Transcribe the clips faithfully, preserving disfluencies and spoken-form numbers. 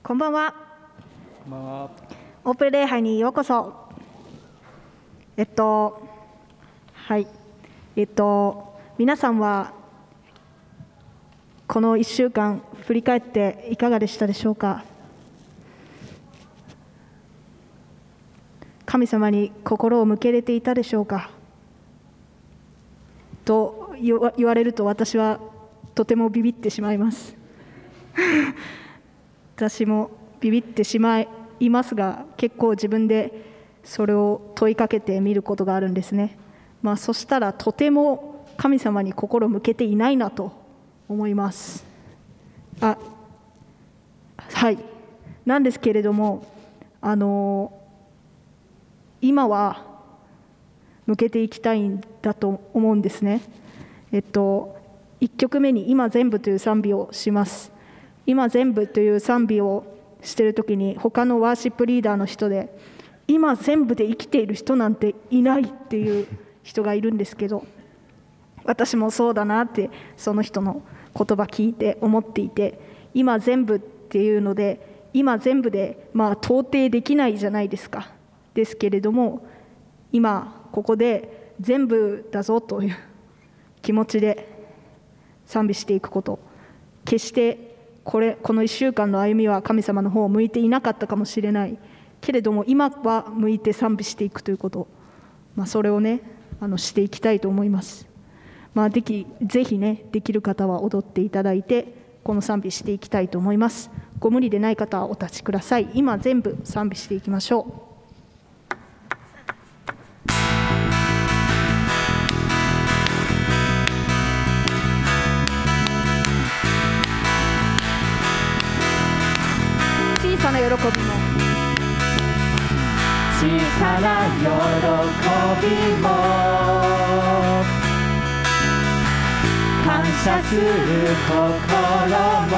こんばんは。 こんばんは。 オープン礼拝にようこそ。えっとはいえっと皆さんはこのいっしゅうかん振り返っていかがでしたでしょうか。神様に心を向けれていたでしょうかと言われると、私はとてもビビってしまいます私もビビってしまいますが、結構自分でそれを問いかけてみることがあるんですね。まあ、そしたらとても神様に心を向けていないなと思います。あ、はいなんですけれども、あの今は向けていきたいんだと思うんですね。えっといっきょくめに今全部という賛美をします。今全部という賛美をしているときに、他のワーシップリーダーの人で今全部で生きている人なんていないっていう人がいるんですけど、私もそうだなってその人の言葉聞いて思っていて、今全部っていうので今全部でまあ到底できないじゃないですか。ですけれども、今ここで全部だぞという気持ちで賛美していくこと、決してこれこのいっしゅうかんの歩みは神様の方を向いていなかったかもしれないけれども、今は向いて賛美していくということ、まあ、それをねあのしていきたいと思います。まあ、できぜひねできる方は踊っていただいてこの賛美していきたいと思います。ご無理でない方はお立ちください。今全部賛美していきましょう。小さな喜びも小さな喜びも感謝する心も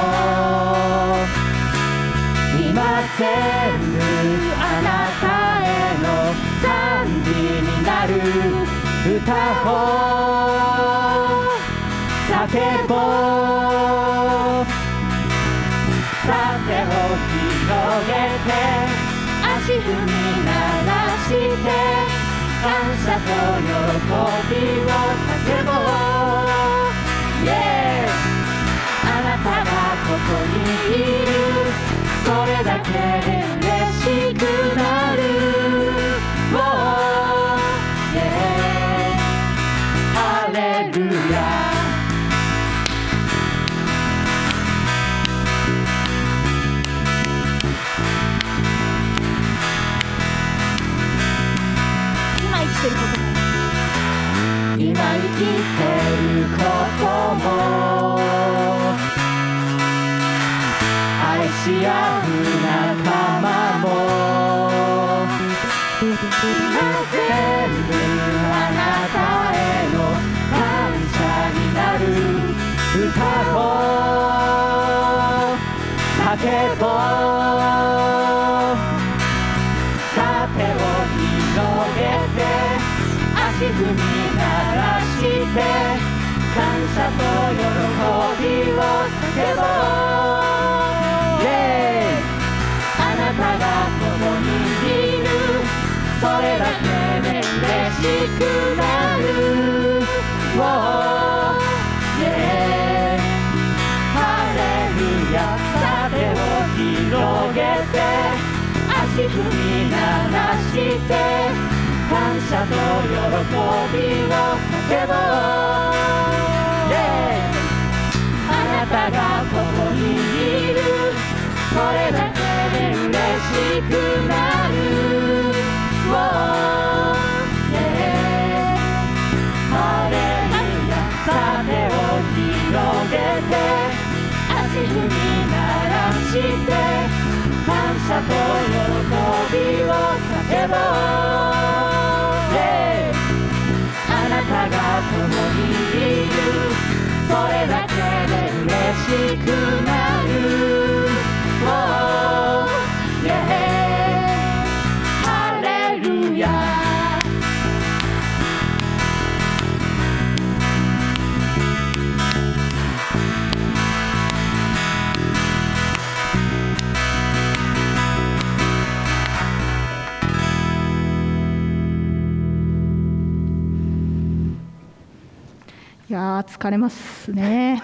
今全部あなたへの賛美になる。歌を叫ぼう、さ手を広げて足踏み鳴らして感謝と喜びを叫ぼう。イエーイ、あなたがここにいる、それだけで嬉しくなる。おー、イエーイ、ハレルヤ。今生きてることも愛し合う仲間も今全部あなたへの感謝になる。歌を叫ぼう、さ手を広げて足踏み鳴らして感謝と喜びを叫ぼう。イエーイ、あなたがここにいる、それだけで嬉しくなる。おー、イエーイ、ハレルヤ。さ手を広げて足踏み鳴らして感謝と喜びを叫ぼう。イエーイ、あなたがここにいる、それだけで嬉しくなる。おー、イエーイ、ハレルヤ。さ手を広げて足踏み鳴らして感謝と喜びを叫ぼう。あなたがここにいる、それだけで嬉しくなる。おー、イエーイ、ハレルヤ。 やー疲れますね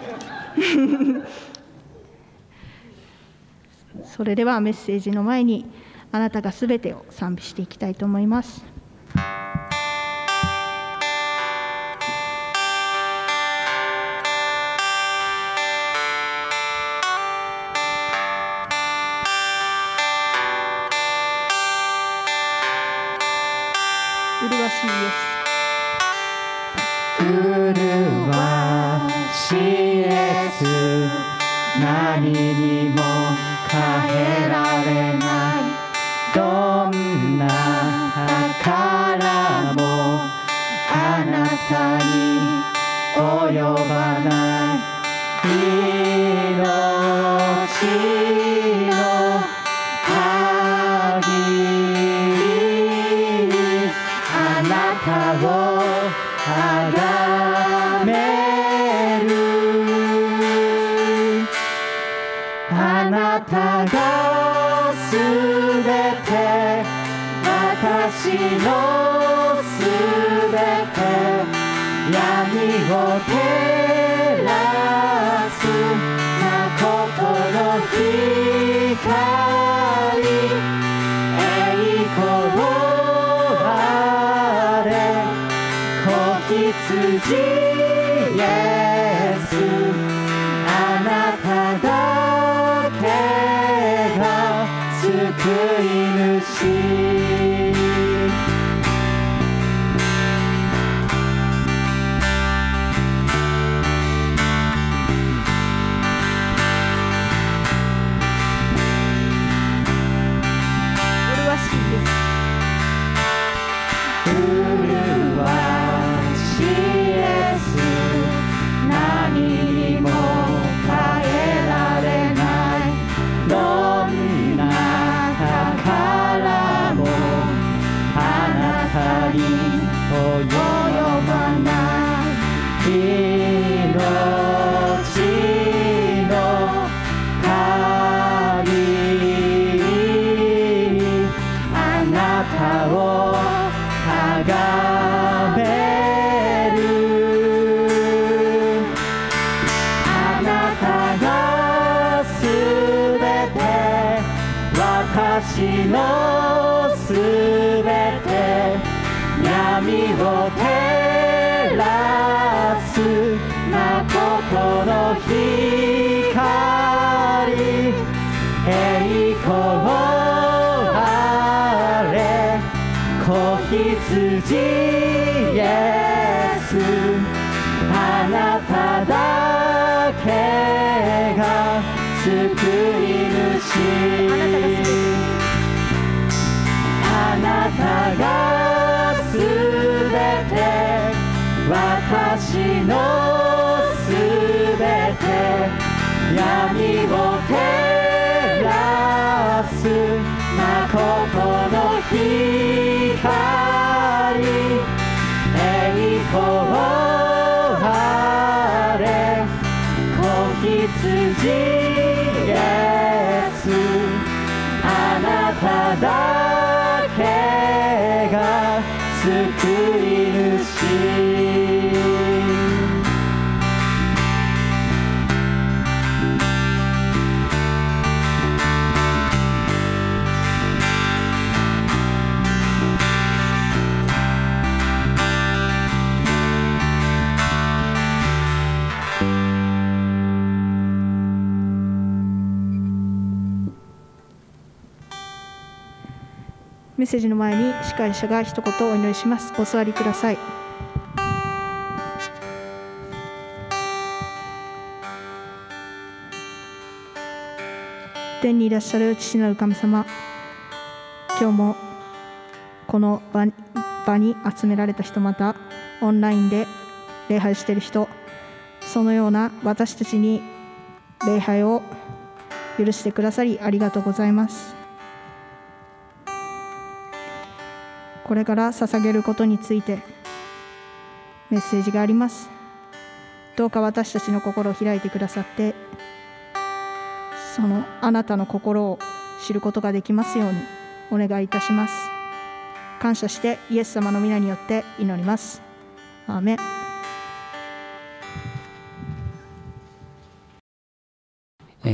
それではメッセージの前にあなたがすべてを賛美していきたいと思います。麗しいイエス。 麗しいイエス、何にも変えられない、どんな宝もあなたに及ばない、命の限りあなたをあがめる、あなたがすべて、私のすべて、闇を照らすな心光、栄光あれ子羊イエス、あなただけが救い主。私のすべて、闇を照らすまことの光、栄光あれ子羊イエス、あなただけが救い主、あなたがすべて、私のすべて、闇を照らすまことの光、栄光あれ子羊イエス、あなただけが救い主。 メッセージの前に司会者が一言お祈りします。お座りください。天にいらっしゃる父なる神様、今日もこの 場, 場に集められた人、またオンラインで礼拝している人、そのような私たちに礼拝を許してくださりありがとうございます。これから捧げることについてメッセージがあります。どうか私たちの心を開いてくださって、そのあなたの心を知ることができますようにお願いいたします。感謝してイエス様の皆によって祈ります。アーメン。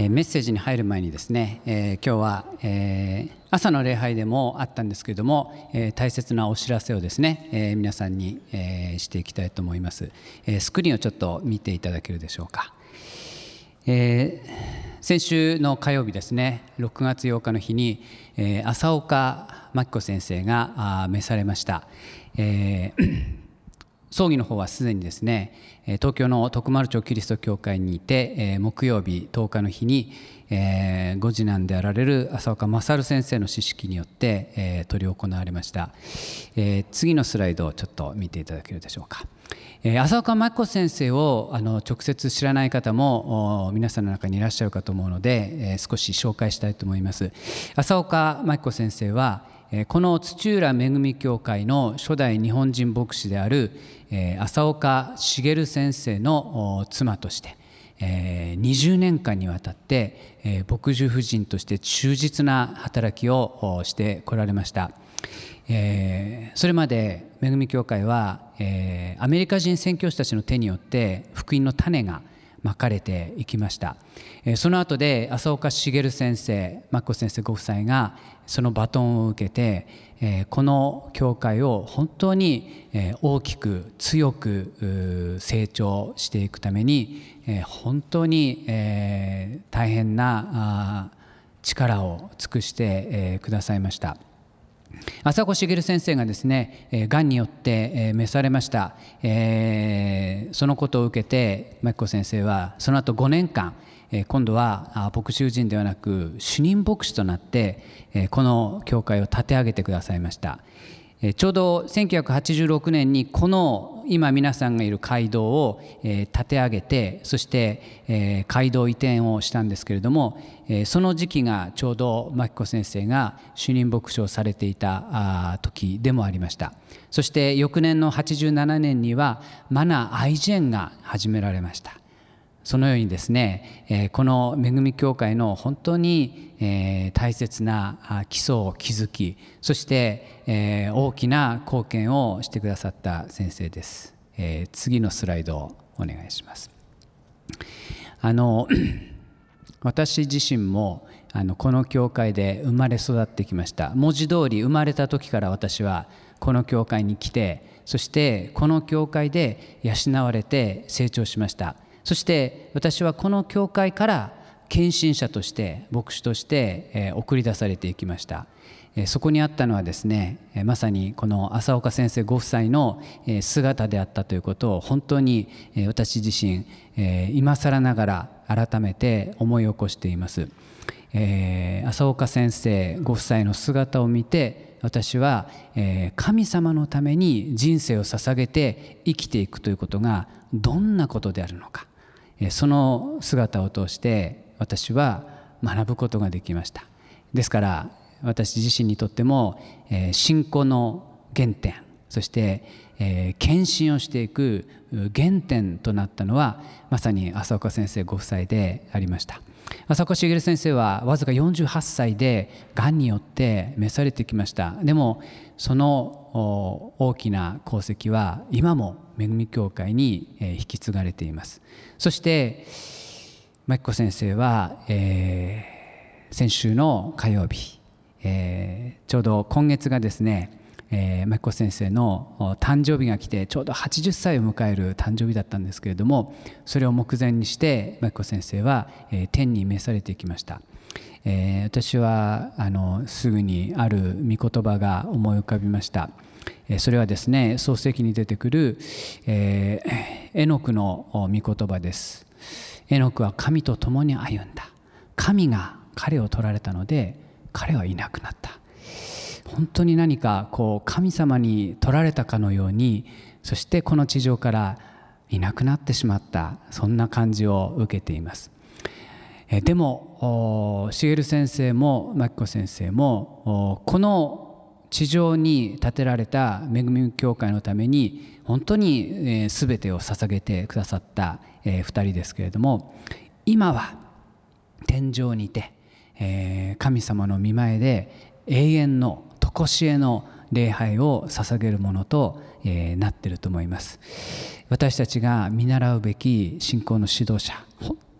えー、メッセージに入る前にですね、えー、今日は、えー、朝の礼拝でもあったんですけれども、えー、大切なお知らせをですね、えー、皆さんに、えー、していきたいと思います、えー、スクリーンをちょっと見ていただけるでしょうか。えー、先週の火曜日ですね、ろくがつようかの日に、えー、浅岡真紀子先生が召されました。えー葬儀の方はすでにですね、東京の徳丸町キリスト教会にいて、木曜日とおかの日にご次男であられる浅岡勝先生の知識によって執り行われました。次のスライドをちょっと見ていただけるでしょうか。浅岡真紀子先生をあの直接知らない方も皆さんの中にいらっしゃるかと思うので、少し紹介したいと思います。浅岡真紀子先生はこの土浦恵み教会の初代日本人牧師である浅岡茂先生の妻としてにじゅうねんかんにわたって牧師夫人として忠実な働きをしてこられました。それまで恵み教会はアメリカ人宣教師たちの手によって福音の種がまかれていきました。その後で浅岡茂先生、真紀子先生ご夫妻がそのバトンを受けて、この教会を本当に大きく強く成長していくために本当に大変な力を尽くしてくださいました。浅岡茂先生がですね、がんによって召されました。えー、そのことを受けて真紀子先生はその後ごねんかん、今度は牧師夫人ではなく主任牧師となってこの教会を立て上げてくださいました。ちょうどせんきゅうひゃくはちじゅうろくねんにこの今皆さんがいる街道を立て上げて、そして街道移転をしたんですけれども、その時期がちょうど真紀子先生が主任牧師をされていた時でもありました。そして翌年のはちじゅうななねんにはマナアイジェンが始められました。そのようにですね、この恵み教会の本当に大切な基礎を築き、そして大きな貢献をしてくださった先生です。次のスライドをお願いします。あの私自身もあのこの教会で生まれ育ってきました。文字通り生まれた時から私はこの教会に来て、そしてこの教会で養われて成長しました。そして私はこの教会から献身者として牧師として送り出されていきました。そこにあったのはですね、まさにこの浅岡先生ご夫妻の姿であったということを本当に私自身今更ながら改めて思い起こしています。浅岡先生ご夫妻の姿を見て、私は神様のために人生を捧げて生きていくということがどんなことであるのか、その姿を通して私は学ぶことができました。ですから私自身にとっても信仰の原点、そして献身をしていく原点となったのはまさに浅岡先生ご夫妻でありました。浅岡茂先生はわずかよんじゅうはっさいでがんによって召されてきました。でもその大きな功績は今も恵み教会に引き継がれています。そして真紀子先生は、えー、先週の火曜日、えー、ちょうど今月がですね、えー、真紀子先生の誕生日が来てちょうどはちじゅっさいを迎える誕生日だったんですけれども、それを目前にして真紀子先生は、えー、天に召されてきました。えー、私はあのすぐにある御言葉が思い浮かびました。それはですね、創世記に出てくる、えー、エノクの御言葉です。エノクは神と共に歩んだ。神が彼を取られたので彼はいなくなった。本当に何かこう神様に取られたかのように、そしてこの地上からいなくなってしまった、そんな感じを受けています。えでも茂先生も真紀子先生もこの地上に建てられた恵み教会のために本当に全てを捧げてくださったふたりですけれども、今は天上にて神様の御前で永遠の常しえの礼拝を捧げるものとなっていると思います。私たちが見習うべき信仰の指導者、本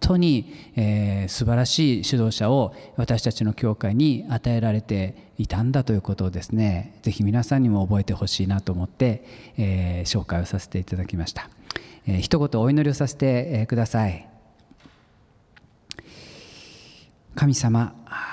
当に、えー、素晴らしい指導者を私たちの教会に与えられていたんだということをですね、ぜひ皆さんにも覚えてほしいなと思って、えー、紹介をさせていただきました。えー、一言お祈りをさせて、えー、ください。神様、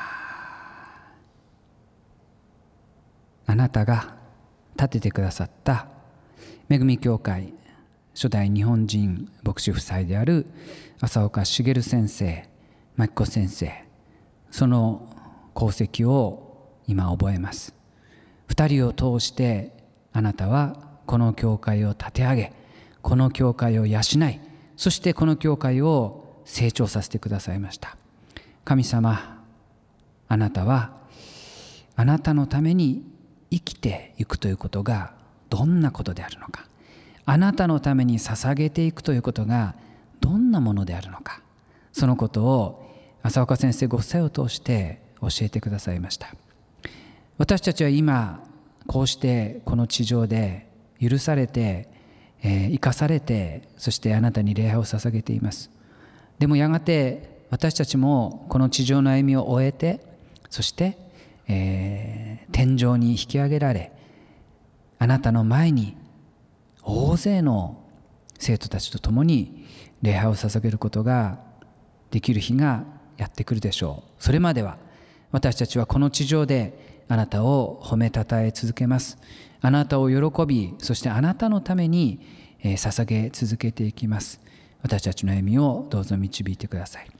あなたが立ててくださった恵み教会初代日本人牧師夫妻である浅岡茂先生、牧子先生、その功績を今覚えます。二人を通してあなたはこの教会を立て上げ、この教会を養い、そしてこの教会を成長させてくださいました。神様、あなたはあなたのために生きていくということがどんなことであるのか、あなたのために捧げていくということがどんなものであるのか、そのことを浅岡先生ご夫妻を通して教えてくださいました。私たちは今こうしてこの地上で許されて、えー、生かされて、そしてあなたに礼拝を捧げています。でもやがて私たちもこの地上の歩みを終えて、そして、えー、天上に引き上げられ、あなたの前に大勢の生徒たちと共に礼拝を捧げることができる日がやってくるでしょう。それまでは私たちはこの地上であなたを褒めたたえ続けます。あなたを喜び、そしてあなたのために捧げ続けていきます。私たちの歩みをどうぞ導いてください。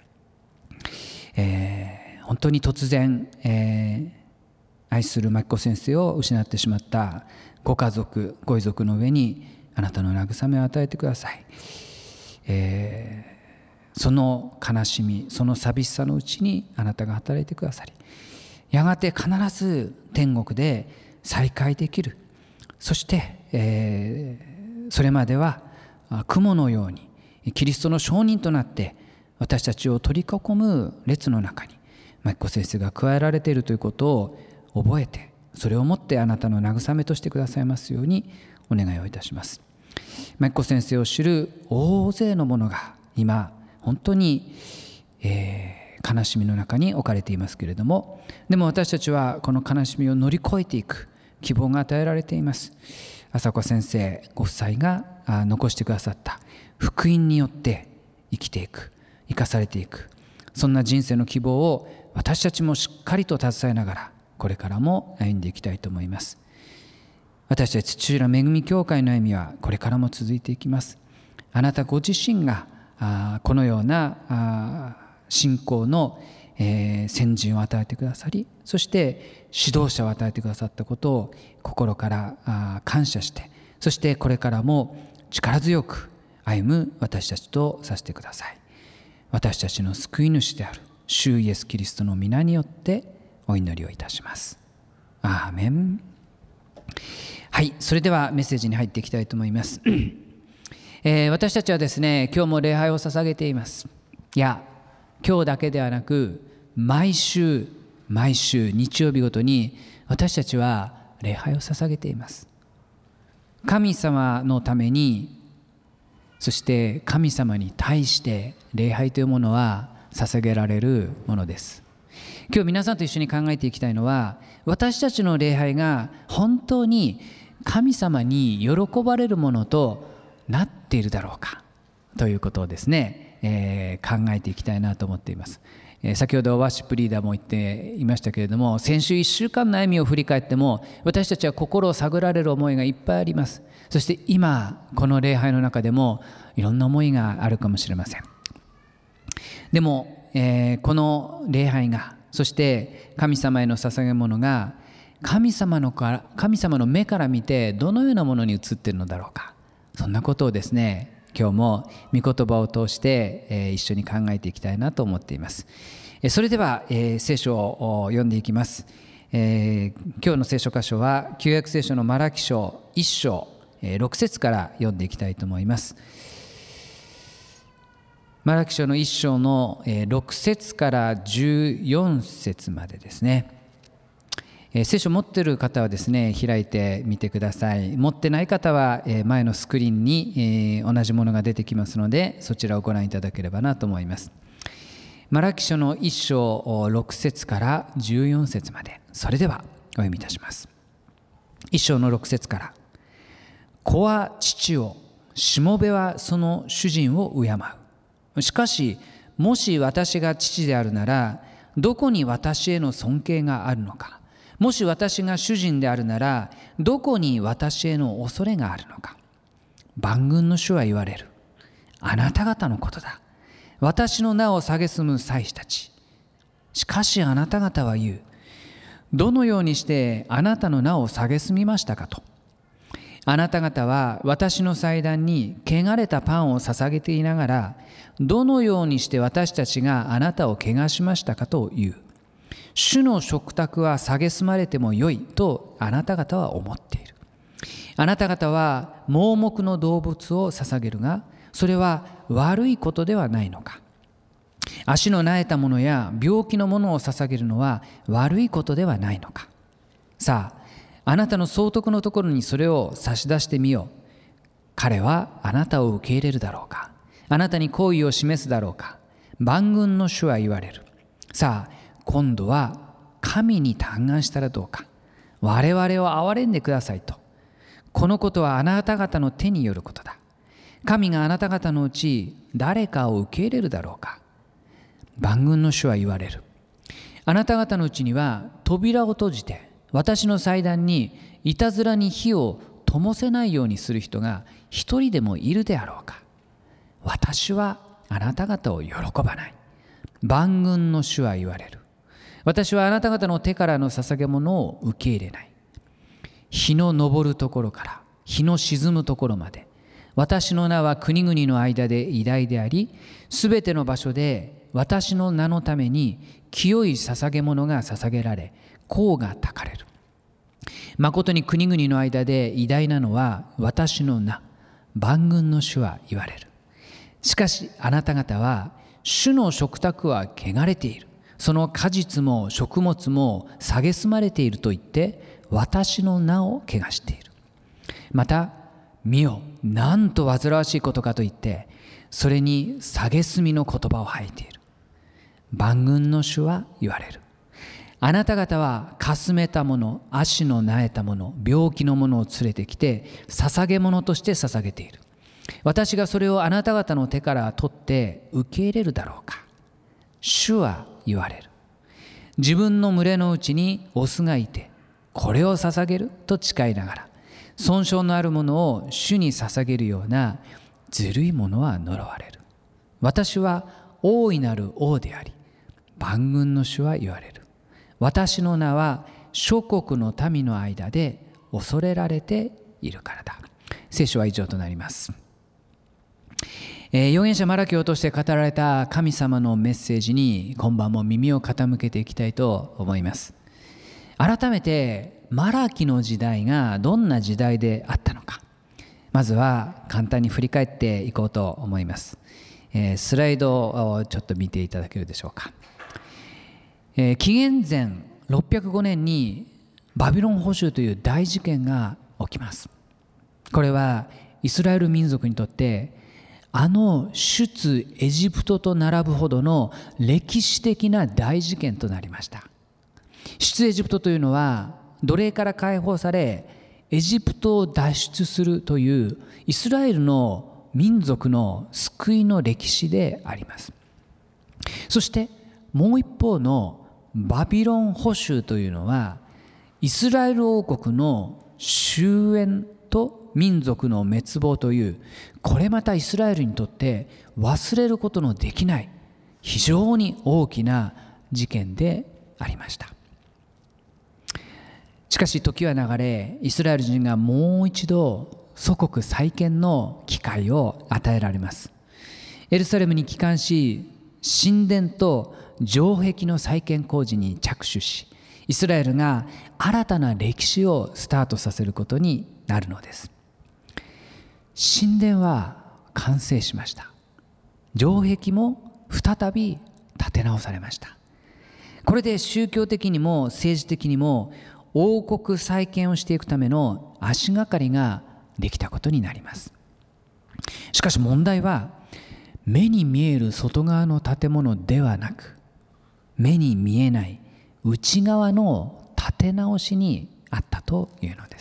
えー、本当に突然、えー、愛する牧子先生を失ってしまったご家族、ご遺族の上にあなたの慰めを与えてください。えー、その悲しみ、その寂しさのうちにあなたが働いてくださり、やがて必ず天国で再会できる。そして、えー、それまでは雲のようにキリストの証人となって私たちを取り囲む列の中に牧子先生が加えられているということを覚えて、それをもってあなたの慰めとしてくださいますようにお願いをいたします。牧子先生を知る大勢の者が今本当に、えー、悲しみの中に置かれていますけれども、でも私たちはこの悲しみを乗り越えていく希望が与えられています。浅岡先生ご夫妻が残してくださった福音によって生きていく、生かされていく、そんな人生の希望を私たちもしっかりと携えながらこれからも歩んでいきたいと思います。私たち土浦恵み教会の歩みはこれからも続いていきます。あなたご自身があこのようなあ信仰の、えー、先人を与えてくださり、そして指導者を与えてくださったことを心からあ感謝して、そしてこれからも力強く歩む私たちとさせてください。私たちの救い主である主イエスキリストの皆によってお祈りをいたします。アーメン。はい、それではメッセージに入っていきたいと思います、えー、私たちはですね、今日も礼拝を捧げています。いや、今日だけではなく毎週毎週日曜日ごとに私たちは礼拝を捧げています。神様のために、そして神様に対して礼拝というものは捧げられるものです。今日皆さんと一緒に考えていきたいのは、私たちの礼拝が本当に神様に喜ばれるものとなっているだろうかということをですね、えー、考えていきたいなと思っています。えー、先ほどワーシップリーダーも言っていましたけれども、先週いっしゅうかんの歩みを振り返っても私たちは心を探られる思いがいっぱいあります。そして今この礼拝の中でもいろんな思いがあるかもしれません。でも、えー、この礼拝が、そして神様への捧げ物が神様のから神様の目から見てどのようなものに映っているのだろうか、そんなことをですね、今日も御言葉を通して、えー、一緒に考えていきたいなと思っています。えー、それでは、えー、聖書を読んでいきます。えー、今日の聖書箇所は旧約聖書のマラキ書いっ章、えー、ろく節から読んでいきたいと思います。マラキ書のいっ章のろく節からじゅうよん節までですね。 えー、聖書を持っている方はですね、開いてみてください。持ってない方は、えー、前のスクリーンに、えー、同じものが出てきますので、そちらをご覧いただければなと思います。マラキ書のいっ章ろく節からじゅうよん節まで、それではお読みいたします。いっ章のろく節から、子は父を、しもべはその主人を敬う。しかし、もし私が父であるなら、どこに私への尊敬があるのか。もし私が主人であるなら、どこに私への恐れがあるのか。万軍の主は言われる。あなた方のことだ。私の名を蔑む祭司たち。しかしあなた方は言う。どのようにしてあなたの名を蔑みましたかと。あなた方は私の祭壇に汚れたパンを捧げていながら、どのようにして私たちがあなたを汚しましたかと言う。主の食卓は蔑まれてもよいとあなた方は思っている。あなた方は盲目の動物を捧げるが、それは悪いことではないのか。足のなえたものや病気のものを捧げるのは悪いことではないのか。さあ、あなたの総督のところにそれを差し出してみよう。彼はあなたを受け入れるだろうか。あなたに好意を示すだろうか。万軍の主は言われる。さあ、今度は神に嘆願したらどうか。我々を憐れんでくださいと。このことはあなた方の手によることだ。神があなた方のうち誰かを受け入れるだろうか。万軍の主は言われる。あなた方のうちには扉を閉じて、私の祭壇にいたずらに火を灯せないようにする人が一人でもいるであろうか。私はあなた方を喜ばない。万軍の主は言われる。私はあなた方の手からの捧げ物を受け入れない。日の昇るところから日の沈むところまで、私の名は国々の間で偉大であり、すべての場所で私の名のために清い捧げ物が捧げられ、甲がたかれる。まことに国々の間で偉大なのは私の名、万軍の主は言われる。しかしあなた方は、主の食卓は汚れている。その果実も食物も蔑まれていると言って、私の名を汚している。また、見よ、なんと煩わしいことかと言って、それに蔑みの言葉を吐いている。万軍の主は言われる。あなた方はかすめたもの、足のなえたもの、病気のものを連れてきて、捧げ物として捧げている。私がそれをあなた方の手から取って受け入れるだろうか。主は言われる。自分の群れのうちにオスがいて、これを捧げると誓いながら、損傷のあるものを主に捧げるようなずるいものは呪われる。私は大いなる王であり、万軍の主は言われる。私の名は諸国の民の間で恐れられているからだ。聖書は以上となります。えー、預言者マラキを通して語られた神様のメッセージに今晩も耳を傾けていきたいと思います。改めてマラキの時代がどんな時代であったのか、まずは簡単に振り返っていこうと思います。えー、スライドをちょっと見ていただけるでしょうか。えー、紀元前ろっぴゃくごねんにバビロン捕囚という大事件が起きます。これはイスラエル民族にとってあの出エジプトと並ぶほどの歴史的な大事件となりました。出エジプトというのは奴隷から解放されエジプトを脱出するというイスラエルの民族の救いの歴史であります。そしてもう一方のバビロン捕囚というのはイスラエル王国の終焉と民族の滅亡という、これまたイスラエルにとって忘れることのできない非常に大きな事件でありました。しかし時は流れ、イスラエル人がもう一度祖国再建の機会を与えられます。エルサレムに帰還し、神殿と城壁の再建工事に着手し、イスラエルが新たな歴史をスタートさせることになるのです。神殿は完成しました。城壁も再び建て直されました。これで宗教的にも政治的にも王国再建をしていくための足がかりができたことになります。しかし問題は、目に見える外側の建物ではなく、目に見えない内側の建て直しにあったというのです。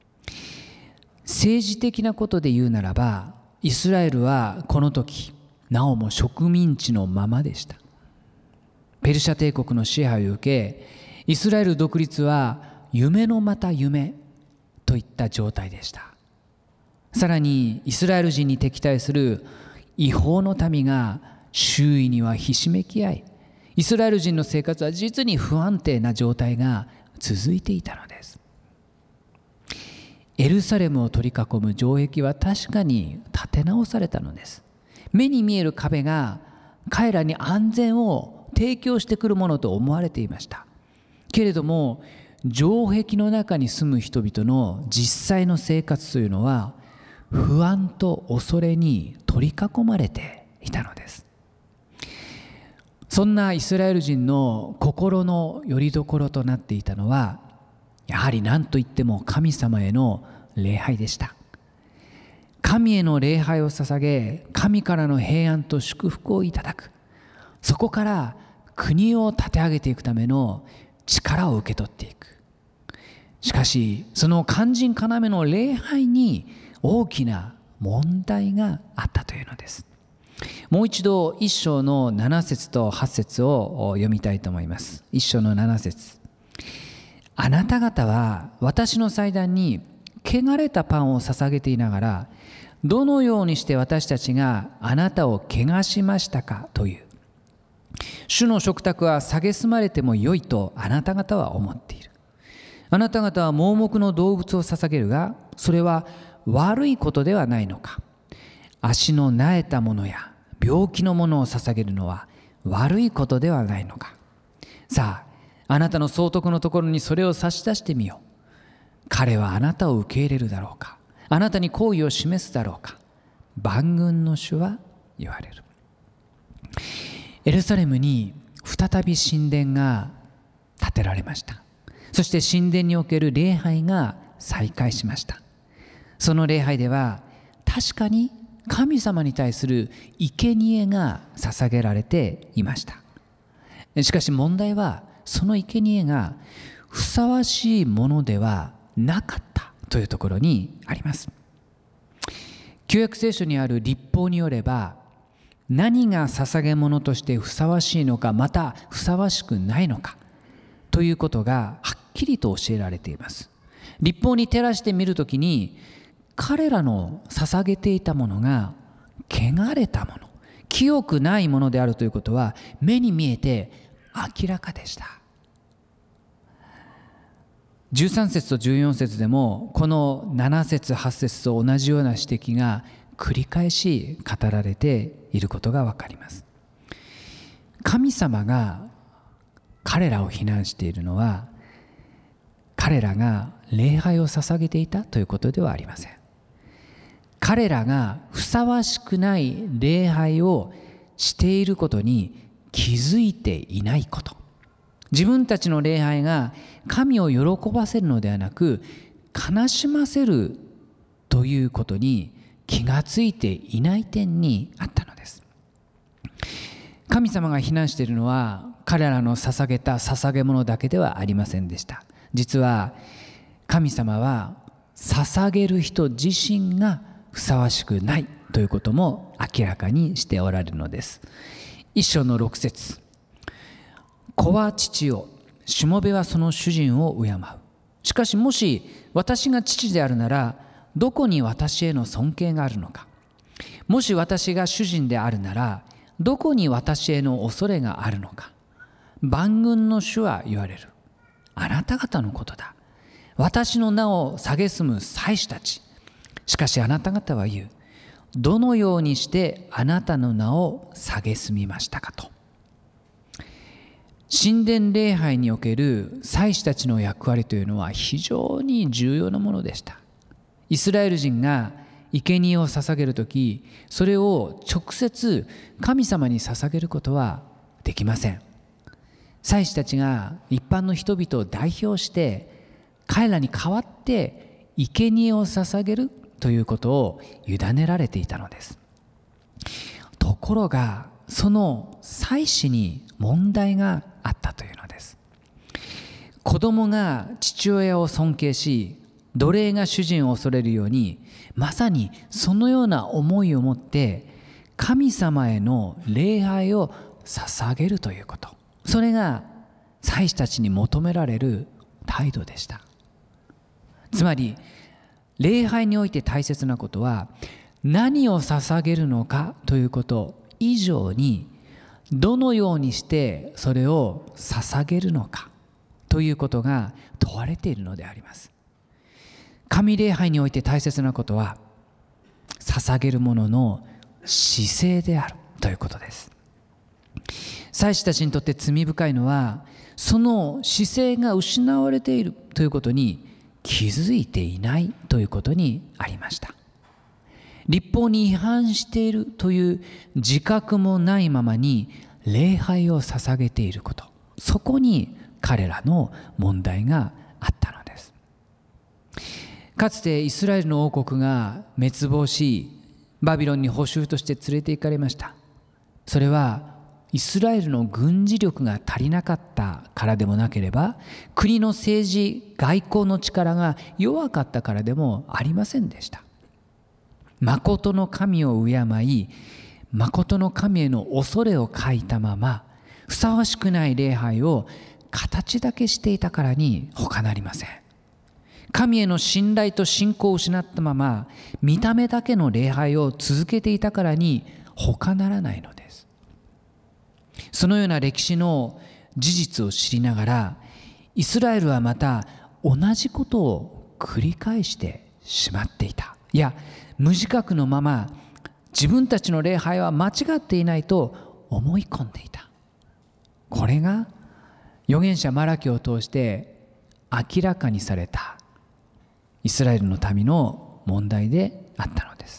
政治的なことで言うならば、イスラエルはこの時なおも植民地のままでした。ペルシャ帝国の支配を受け、イスラエル独立は夢のまた夢といった状態でした。さらにイスラエル人に敵対する違法の民が周囲にはひしめき合い、イスラエル人の生活は実に不安定な状態が続いていたのです。エルサレムを取り囲む城壁は確かに建て直されたのです。目に見える壁が彼らに安全を提供してくるものと思われていました。けれども城壁の中に住む人々の実際の生活というのは不安と恐れに取り囲まれていたのです。そんなイスラエル人の心の拠り所となっていたのは、やはり何といっても神様への礼拝でした。神への礼拝を捧げ、神からの平安と祝福をいただく。そこから国を立て上げていくための力を受け取っていく。しかしその肝心要の礼拝に大きな問題があったというのです。もう一度一章のなな節とはち節を読みたいと思います。一章のなな節。あなた方は私の祭壇に汚れたパンを捧げていながら、どのようにして私たちがあなたを汚しましたかという。主の食卓は蔑まれてもよいとあなた方は思っている。あなた方は盲目の動物を捧げるが、それは悪いことではないのか。足のなえたものや病気のものを捧げるのは悪いことではないのか。さあ、あなたの総督のところにそれを差し出してみよう。彼はあなたを受け入れるだろうか。あなたに好意を示すだろうか。万軍の主は言われる。エルサレムに再び神殿が建てられました。そして神殿における礼拝が再開しました。その礼拝では確かに神様に対する生贄が捧げられていました。しかし問題は、その生贄がふさわしいものではなかったというところにあります。旧約聖書にある律法によれば、何が捧げ物としてふさわしいのか、またふさわしくないのかということがはっきりと教えられています。律法に照らしてみるときに、彼らの捧げていたものが汚れたもの、清くないものであるということは目に見えて明らかでした。じゅうさん節とじゅうよん節でもこのなな節はち節と同じような指摘が繰り返し語られていることがわかります。神様が彼らを非難しているのは、彼らが礼拝を捧げていたということではありません。彼らがふさわしくない礼拝をしていることに気づいていないこと。自分たちの礼拝が神を喜ばせるのではなく、悲しませるということに気がついていない点にあったのです。神様が非難しているのは、彼らの捧げた捧げ物だけではありませんでした。実は神様は捧げる人自身がふさわしくないということも明らかにしておられるのです。一章のろく節。子は父を、しもべはその主人を敬う。しかしもし私が父であるなら、どこに私への尊敬があるのか。もし私が主人であるなら、どこに私への恐れがあるのか。万軍の主は言われる。あなた方のことだ。私の名を蔑む祭司たち。しかしあなた方は言う。どのようにしてあなたの名を蔑みましたかと。神殿礼拝における祭司たちの役割というのは非常に重要なものでした。イスラエル人が生贄を捧げるとき、それを直接神様に捧げることはできません。祭司たちが一般の人々を代表して彼らに代わって生贄を捧げるということを委ねられていたのです。ところがその祭司に問題があったというのです。子供が父親を尊敬し、奴隷が主人を恐れるように、まさにそのような思いを持って神様への礼拝を捧げるということ、それが祭司たちに求められる態度でした。つまり礼拝において大切なことは、何を捧げるのかということ以上に、どのようにしてそれを捧げるのかということが問われているのであります。神礼拝において大切なことは、捧げるものの姿勢であるということです。祭司たちにとって罪深いのは、その姿勢が失われているということに気づいていないということにありました。律法に違反しているという自覚もないままに礼拝を捧げていること、そこに彼らの問題があったのです。かつてイスラエルの王国が滅亡し、バビロンに捕囚として連れて行かれました。それはイスラエルの軍事力が足りなかったからでもなければ、国の政治外交の力が弱かったからでもありませんでした。誠の神を敬い、誠の神への恐れを欠いたまま、ふさわしくない礼拝を形だけしていたからに他なりません。神への信頼と信仰を失ったまま、見た目だけの礼拝を続けていたからに他ならないのです。そのような歴史の事実を知りながら、イスラエルはまた同じことを繰り返してしまっていた。いや、無自覚のまま自分たちの礼拝は間違っていないと思い込んでいた。これが預言者マラキを通して明らかにされたイスラエルの民の問題であったのです。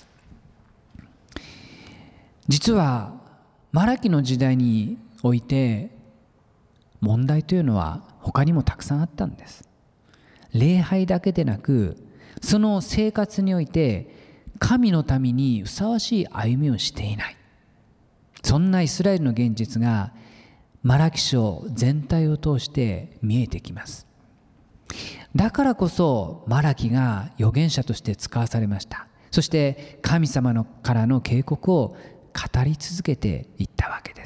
実はマラキの時代において問題というのは他にもたくさんあったんです。礼拝だけでなく、その生活において神のためにふさわしい歩みをしていない、そんなイスラエルの現実がマラキ書全体を通して見えてきます。だからこそマラキが預言者として使わされました。そして神様のからの警告を語り続けていったわけです。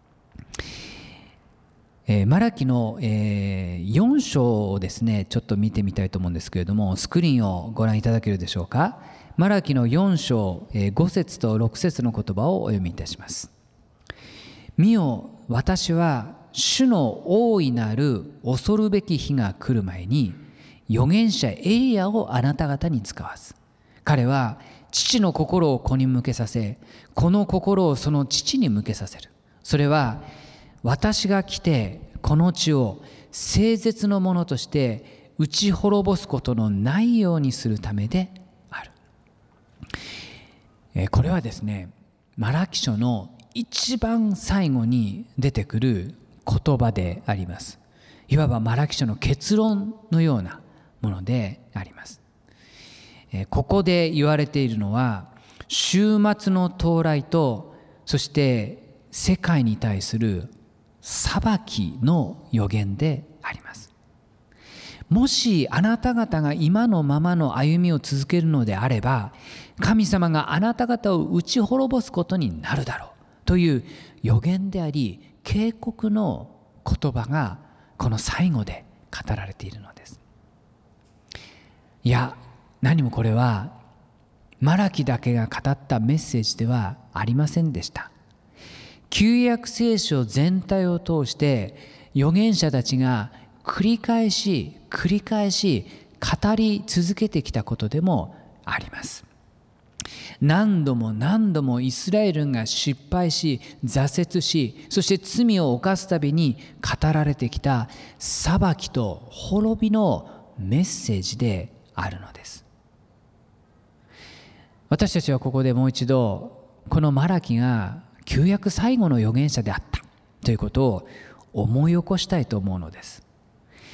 えー、マラキの、えー、よん章をですね、ちょっと見てみたいと思うんですけれども、スクリーンをご覧いただけるでしょうか。マラキのよん章、えー、ご節とろく節の言葉をお読みいたします。見よ、私は主の大いなる恐るべき日が来る前に、預言者エリヤをあなた方に使わす。彼は父の心を子に向けさせ、子の心をその父に向けさせる。それは私が来てこの地を聖絶のものとして打ち滅ぼすことのないようにするためである。えこれはですね、マラキ書の一番最後に出てくる言葉であります。いわばマラキ書の結論のようなものであります。ここで言われているのは、終末の到来と、そして世界に対する裁きの予言であります。もしあなた方が今のままの歩みを続けるのであれば、神様があなた方を打ち滅ぼすことになるだろうという予言であり、警告の言葉がこの最後で語られているのです。いや、何もこれはマラキだけが語ったメッセージではありませんでした。旧約聖書全体を通して預言者たちが繰り返し繰り返し語り続けてきたことでもあります。何度も何度もイスラエルが失敗し挫折し、そして罪を犯すたびに語られてきた裁きと滅びのメッセージであるのです。私たちはここでもう一度このマラキが旧約最後の預言者であったということを思い起こしたいと思うのです。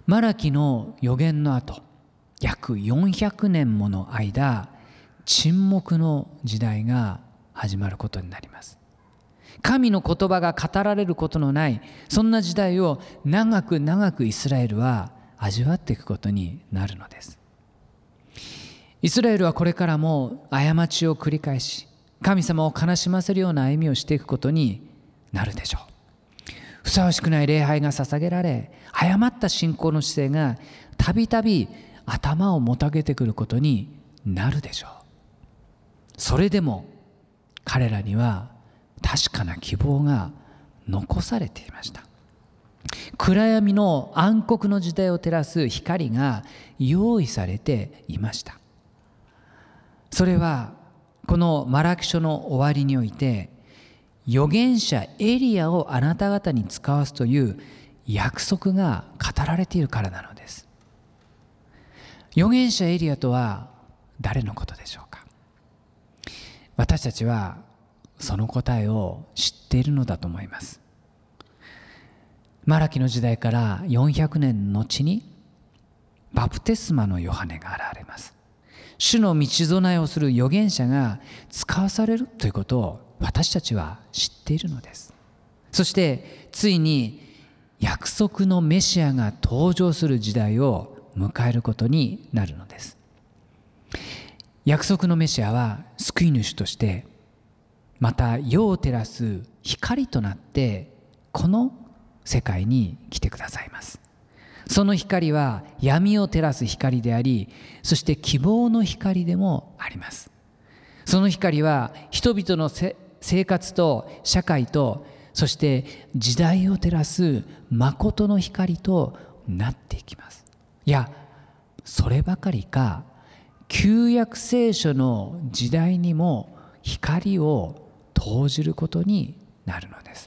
マラキの預言の後、約よんひゃくねんもの間、沈黙の時代が始まることになります。神の言葉が語られることのない、そんな時代を長く長くイスラエルは味わっていくことになるのです。イスラエルはこれからも過ちを繰り返し、神様を悲しませるような歩みをしていくことになるでしょう。ふさわしくない礼拝が捧げられ、誤った信仰の姿勢がたびたび頭をもたげてくることになるでしょう。それでも彼らには確かな希望が残されていました。暗闇の暗黒の時代を照らす光が用意されていました。それはこのマラキ書の終わりにおいて、預言者エリアをあなた方に使わすという約束が語られているからなのです。預言者エリアとは誰のことでしょうか。私たちはその答えを知っているのだと思います。マラキの時代からよんひゃくねんの後にバプテスマのヨハネが現れます。主の道備えをする預言者が使わされるということを私たちは知っているのです。そしてついに約束のメシアが登場する時代を迎えることになるのです。約束のメシアは救い主として、また世を照らす光となってこの世界に来てくださいます。その光は闇を照らす光であり、そして希望の光でもあります。その光は人々の生活と社会と、そして時代を照らす誠の光となっていきます。いや、そればかりか、旧約聖書の時代にも光を投じることになるのです。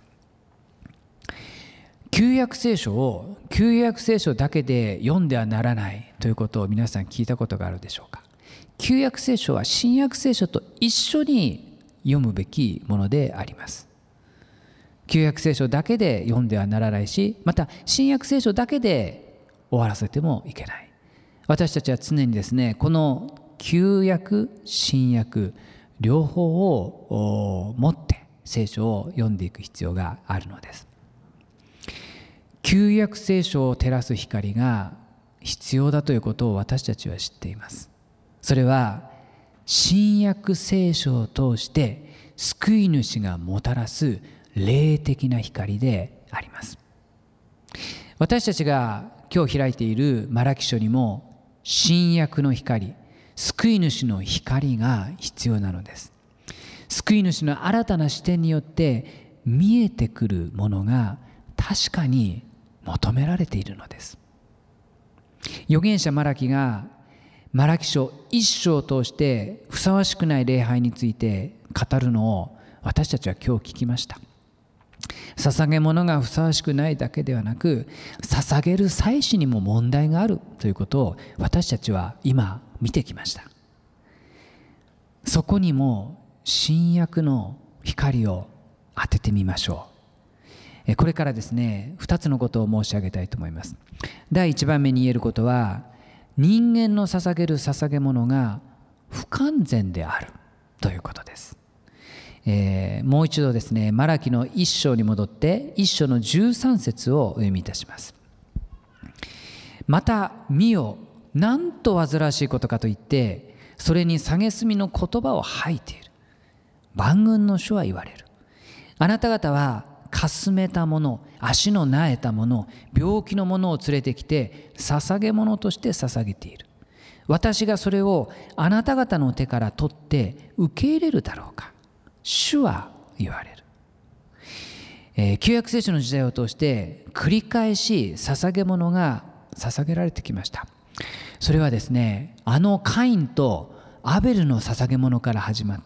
旧約聖書を旧約聖書だけで読んではならないということを皆さん聞いたことがあるでしょうか。旧約聖書は新約聖書と一緒に読むべきものであります。旧約聖書だけで読んではならないし、また新約聖書だけで終わらせてもいけない。私たちは常にですね、この旧約新約両方を持って聖書を読んでいく必要があるのです。旧約聖書を照らす光が必要だということを私たちは知っています。それは新約聖書を通して救い主がもたらす霊的な光であります。私たちが今日開いているマラキ書にも新約の光、救い主の光が必要なのです。救い主の新たな視点によって見えてくるものが確かに求められているのです。預言者マラキがマラキ書一章を通してふさわしくない礼拝について語るのを私たちは今日聞きました。捧げ物がふさわしくないだけではなく、捧げる祭司にも問題があるということを私たちは今見てきました。そこにも新約の光を当ててみましょう。これからですね、ふたつのことを申し上げたいと思います。第一番目に言えることは、人間の捧げる捧げ物が不完全であるということです。えー、もう一度ですね、マラキの一章に戻って一章のじゅうさん節をお読みいたします。また見よ、なんと煩わしいことかといって、それに蔑みの言葉を吐いている。万軍の主は言われる。あなた方はかすめたもの、足のなえたもの、病気のものを連れてきて捧げ物として捧げている。私がそれをあなた方の手から取って受け入れるだろうか。主は言われる。えー、旧約聖書の時代を通して繰り返し捧げ物が捧げられてきました。それはですね、あのカインとアベルの捧げ物から始まって、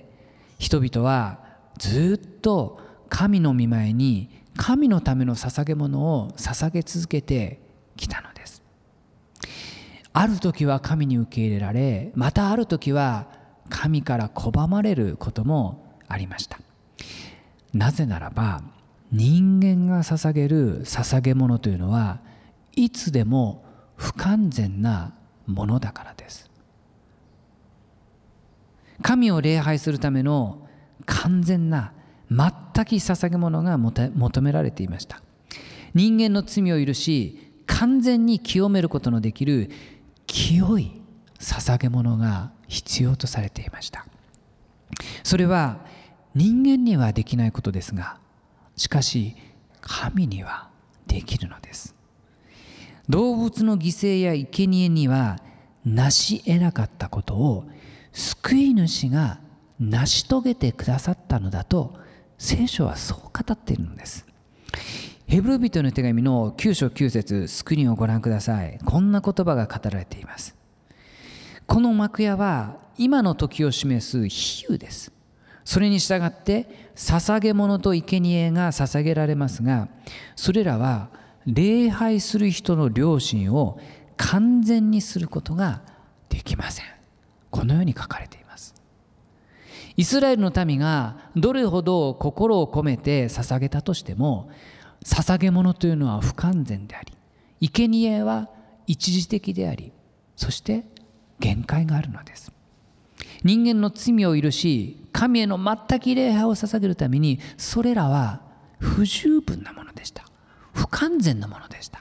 人々はずっと神の御前に神のための捧げ物を捧げ続けてきたのです。ある時は神に受け入れられ、またある時は神から拒まれることもありました。なぜならば、人間が捧げる捧げ物というのはいつでも不完全なものだからです。神を礼拝するための完全な全き捧げ物が求められていました。人間の罪を許し完全に清めることのできる清い捧げ物が必要とされていました。それは人間にはできないことですが、しかし神にはできるのです。動物の犠牲や生贄には成し得なかったことを救い主が成し遂げてくださったのだと聖書はそう語っているのです。ヘブル人の手紙のきゅう章きゅう節、スクリーンをご覧ください。こんな言葉が語られています。この幕屋は今の時を示す比喩です。それに従って捧げ物と生贄が捧げられますが、それらは礼拝する人の良心を完全にすることができません。このように書かれています。イスラエルの民がどれほど心を込めて捧げたとしても、捧げ物というのは不完全であり、生贄は一時的であり、そして限界があるのです。人間の罪を許し、神への全き礼拝を捧げるために、それらは不十分なものでした。不完全なものでした。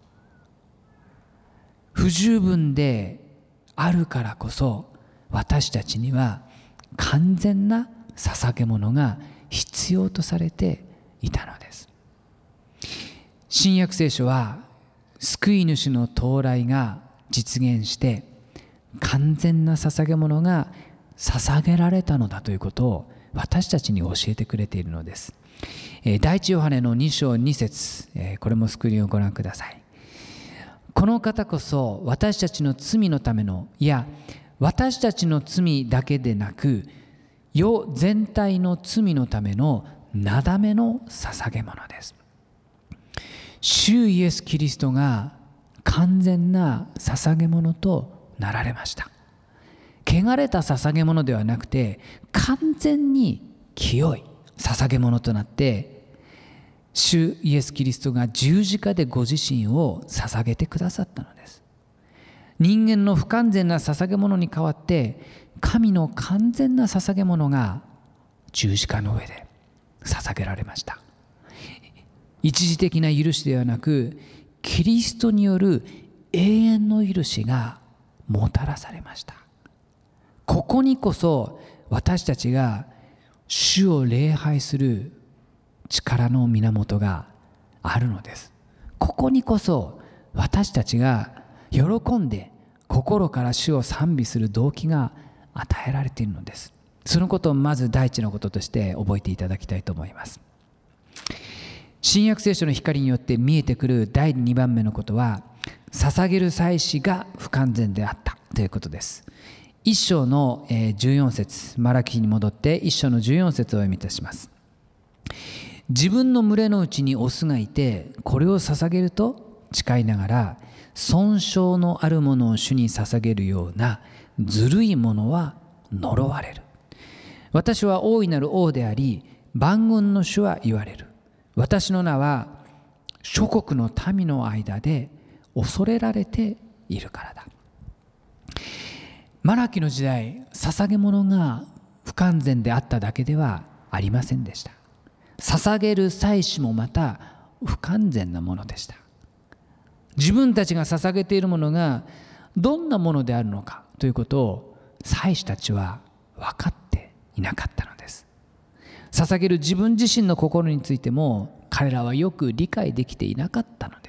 不十分であるからこそ、私たちには完全な捧げ物が必要とされていたのです。新約聖書は救い主の到来が実現して完全な捧げ物が捧げられたのだということを私たちに教えてくれているのです。第一ヨハネのに章に節、これもスクリーンをご覧ください。この方こそ私たちの罪のための、いや私たちの罪だけでなく世全体の罪のためのなだめの捧げ物です。主イエス・キリストが完全な捧げ物となられました。汚れた捧げ物ではなくて完全に清い捧げ物となって、主イエス・キリストが十字架でご自身を捧げてくださったのです。人間の不完全な捧げ物に代わって神の完全な捧げ物が十字架の上で捧げられました。一時的な許しではなく、キリストによる永遠の許しがもたらされました。ここにこそ私たちが主を礼拝する力の源があるのです。ここにこそ私たちが喜んで心から主を賛美する動機が与えられているのです。そのことをまず第一のこととして覚えていただきたいと思います。新約聖書の光によって見えてくる第二番目のことは、捧げる祭司が不完全であったということです。一章のじゅうよん節、マラキに戻って一章のじゅうよん節をお読みいたします。自分の群れのうちにオスがいて、これを捧げると誓いながら、損傷のあるものを主に捧げるようなずるいものは呪われる。私は大いなる王であり、万軍の主は言われる。私の名は諸国の民の間で恐れられているからだ。マラキの時代、捧げ物が不完全であっただけではありませんでした。捧げる祭司もまた不完全なものでした。自分たちが捧げているものがどんなものであるのかということを祭司たちは分かっていなかったのです。捧げる自分自身の心についても彼らはよく理解できていなかったのです。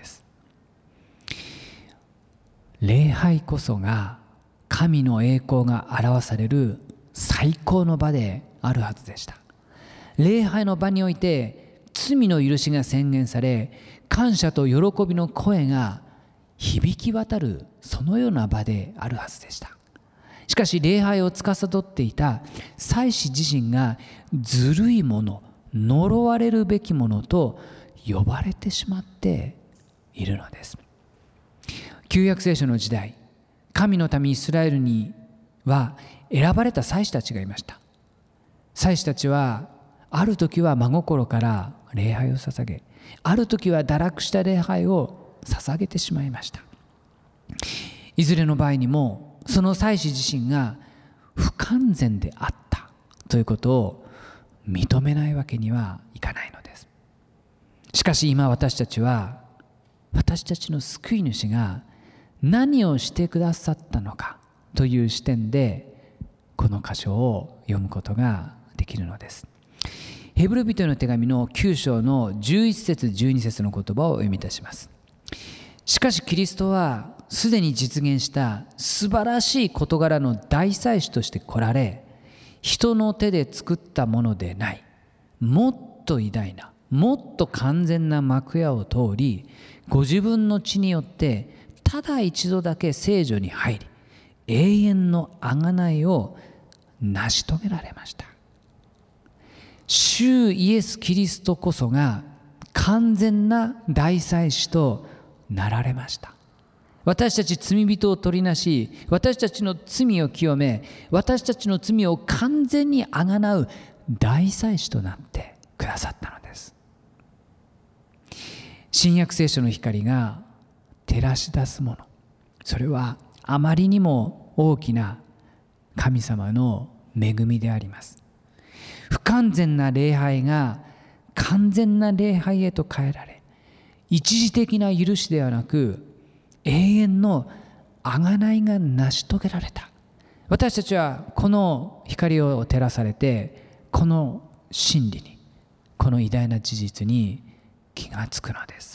礼拝こそが神の栄光が表される最高の場であるはずでした。礼拝の場において罪の許しが宣言され、感謝と喜びの声が響き渡る、そのような場であるはずでした。しかし礼拝を司っていた祭司自身がずるいもの、呪われるべきものと呼ばれてしまっているのです。旧約聖書の時代、神の民イスラエルには選ばれた祭司たちがいました。祭司たちはある時は真心から礼拝を捧げ、ある時は堕落した礼拝を捧げてしまいました。いずれの場合にもその祭司自身が不完全であったということを認めないわけにはいかないのです。しかし今私たちは私たちの救い主が何をしてくださったのかという視点でこの箇所を読むことができるのです。ヘブル人への手紙のきゅう章のじゅういち節じゅうに節の言葉をお読みいたします。しかしキリストはすでに実現した素晴らしい事柄の大祭司として来られ、人の手で作ったものでないもっと偉大なもっと完全な幕屋を通り、ご自分の血によってただ一度だけ聖所に入り、永遠の贖いを成し遂げられました。主イエス・キリストこそが完全な大祭司となられました。私たち罪人を取りなし、私たちの罪を清め、私たちの罪を完全にあがなう大祭司となってくださったのです。新約聖書の光が照らし出すもの、それはあまりにも大きな神様の恵みであります。不完全な礼拝が完全な礼拝へと変えられ、一時的な許しではなく永遠の贖いが成し遂げられた。私たちはこの光を照らされて、この真理に、この偉大な事実に気がつくのです。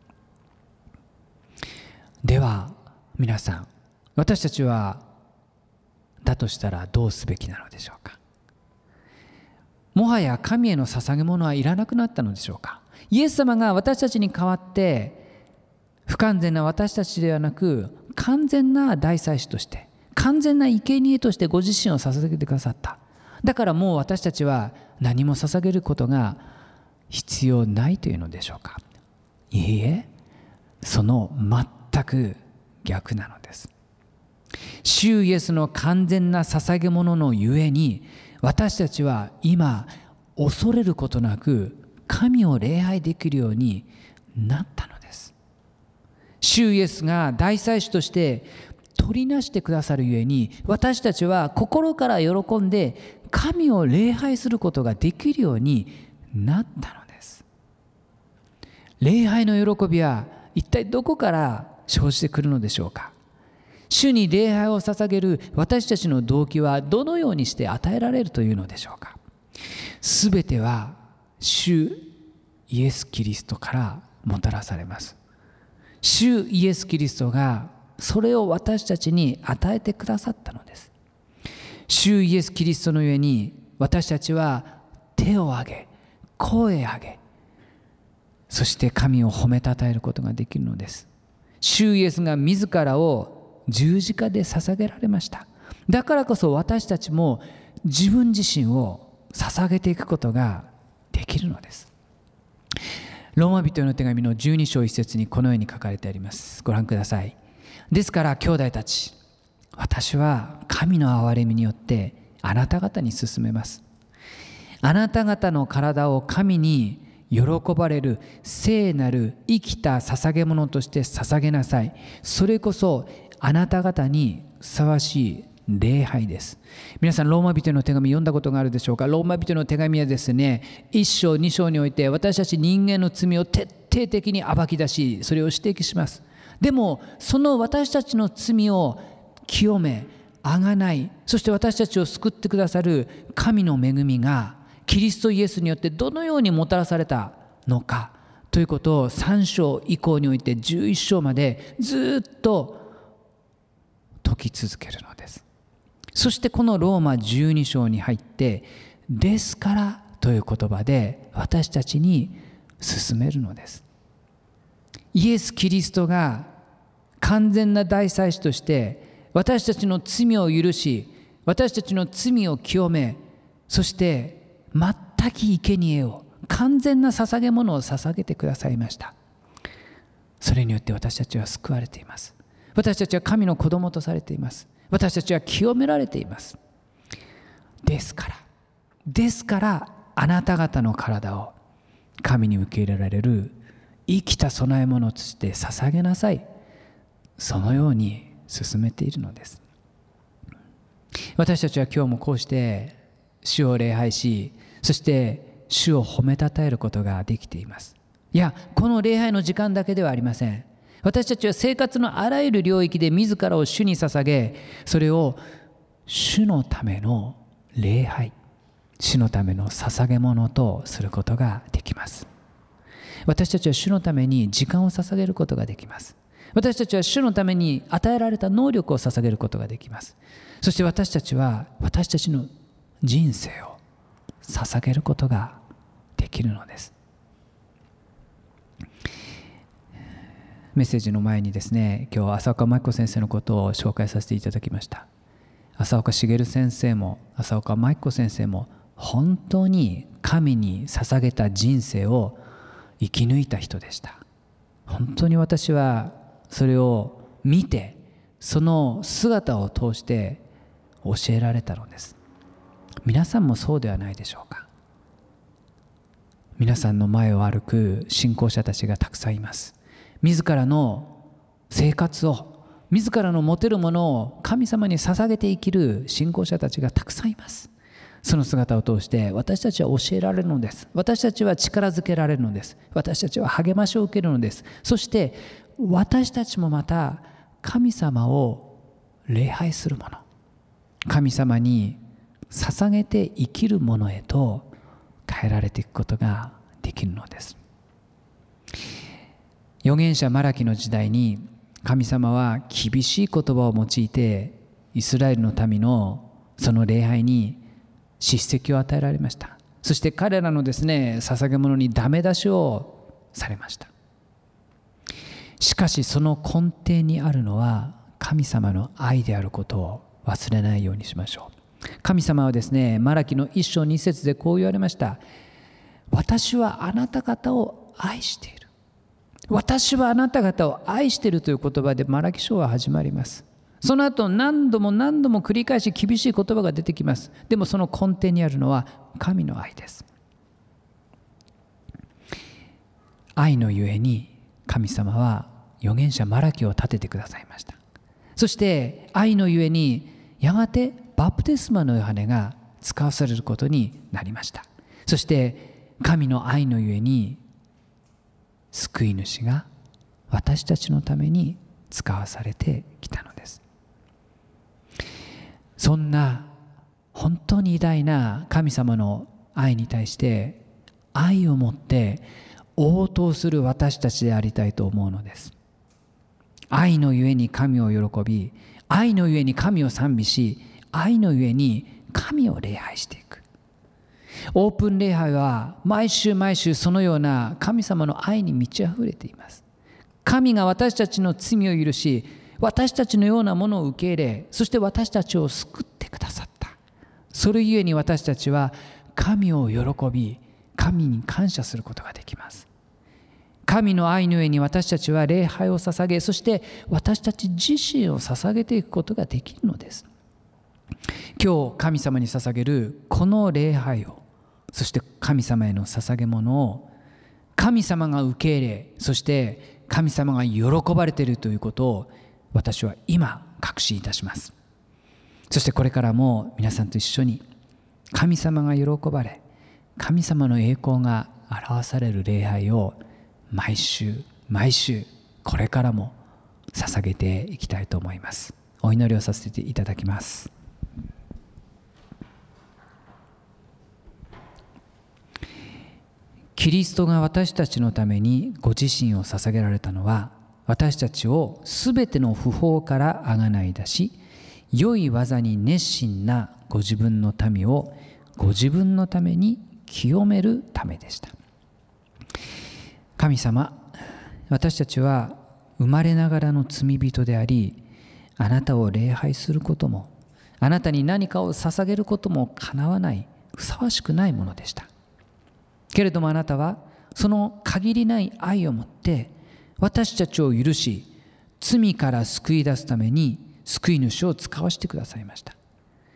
では皆さん、私たちはだとしたらどうすべきなのでしょうか。もはや神への捧げ物はいらなくなったのでしょうか。イエス様が私たちに代わって不完全な私たちではなく完全な大祭司として、完全な生贄としてご自身を捧げてくださった。だからもう私たちは何も捧げることが必要ないというのでしょうか。いいえ、その全く逆なのです。主イエスの完全な捧げ物のゆえに、私たちは今恐れることなく神を礼拝できるようになったのです。主イエスが大祭司として取りなしてくださるゆえに、私たちは心から喜んで神を礼拝することができるようになったのです。礼拝の喜びは一体どこから生じてくるのでしょうか。主に礼拝を捧げる私たちの動機はどのようにして与えられるというのでしょうか。すべては主イエス・キリストからもたらされます。主イエス・キリストがそれを私たちに与えてくださったのです。主イエス・キリストのゆえに私たちは手を挙げ、声を上げ、そして神を褒めたたえることができるのです。主イエスが自らを十字架で捧げられました。だからこそ私たちも自分自身を捧げていくことができるのです。ローマ人への手紙のじゅうに章いち節にこのように書かれてあります。ご覧ください。ですから兄弟たち、私は神の憐れみによってあなた方に勧めます。あなた方の体を神に喜ばれる聖なる生きた捧げ物として捧げなさい。それこそあなた方にふさわしい礼拝です。皆さんローマ人の手紙読んだことがあるでしょうか。ローマ人の手紙はですね、いっ章に章において私たち人間の罪を徹底的に暴き出し、それを指摘します。でもその私たちの罪を清め、あがない、そして私たちを救ってくださる神の恵みがキリストイエスによってどのようにもたらされたのかということをさん章以降においてじゅういち章までずっと説き続けるのです。そしてこのローマじゅうに章に入ってですからという言葉で私たちに進めるのです。イエス・キリストが完全な大祭司として私たちの罪を許し、私たちの罪を清め、そして全き生贄を、完全な捧げ物を捧げてくださいました。それによって私たちは救われています。私たちは神の子供とされています。私たちは清められています。ですからですからあなた方の体を神に受け入れられる生きた供え物として捧げなさい、そのように進めているのです。私たちは今日もこうして主を礼拝し、そして主を褒めたたえることができています。いや、この礼拝の時間だけではありません。私たちは生活のあらゆる領域で自らを主に捧げ、それを主のための礼拝、主のための捧げ物とすることができます。私たちは主のために時間を捧げることができます。私たちは主のために与えられた能力を捧げることができます。そして私たちは私たちの人生を捧げることができるのです。メッセージの前にですね、今日浅岡真紀子先生のことを紹介させていただきました。浅岡茂先生も浅岡真紀子先生も本当に神に捧げた人生を生き抜いた人でした。本当に私はそれを見て、その姿を通して教えられたのです。皆さんもそうではないでしょうか。皆さんの前を歩く信仰者たちがたくさんいます。自らの生活を、自らの持てるものを神様に捧げて生きる信仰者たちがたくさんいます。その姿を通して私たちは教えられるのです。私たちは力づけられるのです。私たちは励ましを受けるのです。そして私たちもまた神様を礼拝するもの、神様に捧げて生きるものへと変えられていくことができるのです。預言者マラキの時代に神様は厳しい言葉を用いてイスラエルの民のその礼拝に叱責を与えられました。そして彼らのですね、捧げ物にダメ出しをされました。しかしその根底にあるのは神様の愛であることを忘れないようにしましょう。神様はですね、マラキの一章二節でこう言われました。私はあなた方を愛している。私はあなた方を愛しているという言葉でマラキ書は始まります。その後何度も何度も繰り返し厳しい言葉が出てきます。でもその根底にあるのは神の愛です。愛のゆえに神様は預言者マラキを立ててくださいました。そして愛のゆえにやがてバプテスマのヨハネが使わされることになりました。そして神の愛のゆえに救い主が私たちのために使わされてきたのです。そんな本当に偉大な神様の愛に対して愛を持って応答する私たちでありたいと思うのです。愛のゆえに神を喜び、愛のゆえに神を賛美し、愛のゆえに神を礼拝していく。オープン礼拝は毎週毎週そのような神様の愛に満ち溢れています。神が私たちの罪を許し、私たちのようなものを受け入れ、そして私たちを救ってくださった。それゆえに私たちは神を喜び、神に感謝することができます。神の愛の上に私たちは礼拝を捧げ、そして私たち自身を捧げていくことができるのです。今日神様に捧げるこの礼拝を、そして神様への捧げ物を神様が受け入れ、そして神様が喜ばれているということを私は今確信いたします。そしてこれからも皆さんと一緒に神様が喜ばれ、神様の栄光が表される礼拝を毎週毎週これからも捧げていきたいと思います。お祈りをさせていただきます。キリストが私たちのためにご自身を捧げられたのは、私たちをすべての不法からあがない出し、良い技に熱心なご自分の民をご自分のために清めるためでした。神様、私たちは生まれながらの罪人であり、あなたを礼拝することも、あなたに何かを捧げることもかなわない、ふさわしくないものでした。けれどもあなたはその限りない愛をもって私たちを許し、罪から救い出すために救い主を使わせてくださいました。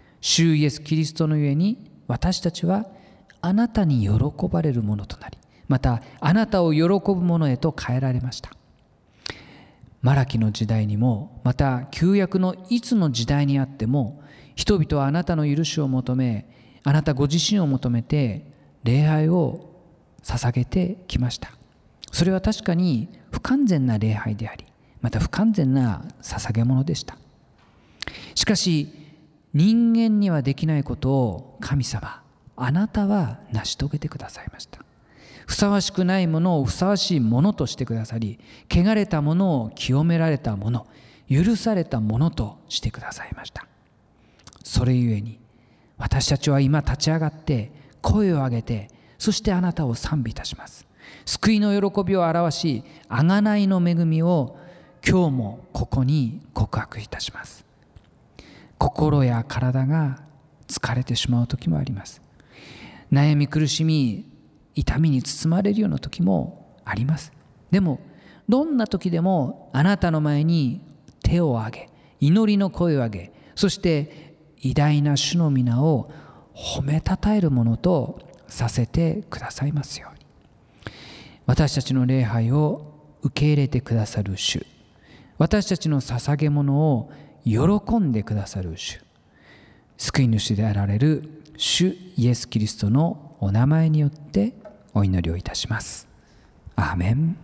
主イエスキリストのゆえに私たちはあなたに喜ばれるものとなり、 またあなたを喜ぶものへと変えられました。マラキの時代にも、また旧約のいつの時代にあっても、人々はあなたの許しを求め、あなたご自身を求めて礼拝を捧げてきました。それは確かに不完全な礼拝であり、また不完全な捧げ物でした。しかし人間にはできないことを神様、あなたは成し遂げてくださいました。ふさわしくないものをふさわしいものとしてくださり、汚れたものを清められたもの、許されたものとしてくださいました。それゆえに私たちは今立ち上がって声を上げて、そしてあなたを賛美いたします。救いの喜びを表し、贖いの恵みを今日もここに告白いたします。心や体が疲れてしまう時もあります。悩み苦しみ痛みに包まれるような時もあります。でもどんな時でもあなたの前に手を挙げ、祈りの声を上げ、そして偉大な主の皆を褒めたたえるものとさせてくださいますように。私たちの礼拝を受け入れてくださる主、私たちの捧げ物を喜んでくださる主、救い主であられる主イエス・キリストのお名前によってお祈りをいたします。アーメン。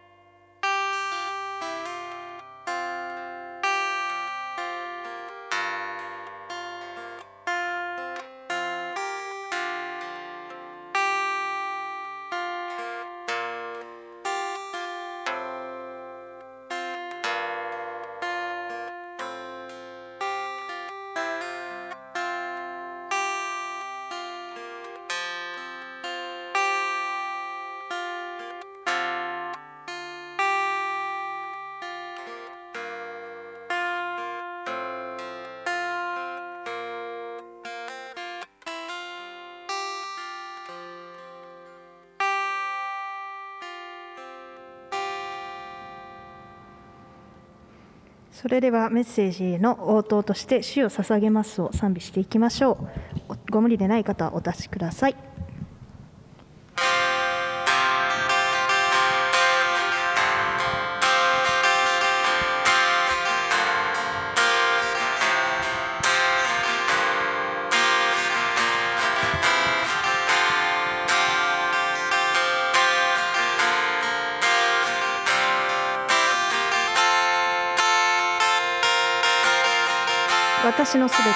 それではメッセージへの応答として主を捧げますを賛美していきましょう。ご無理でない方はお立ちください。私のすべて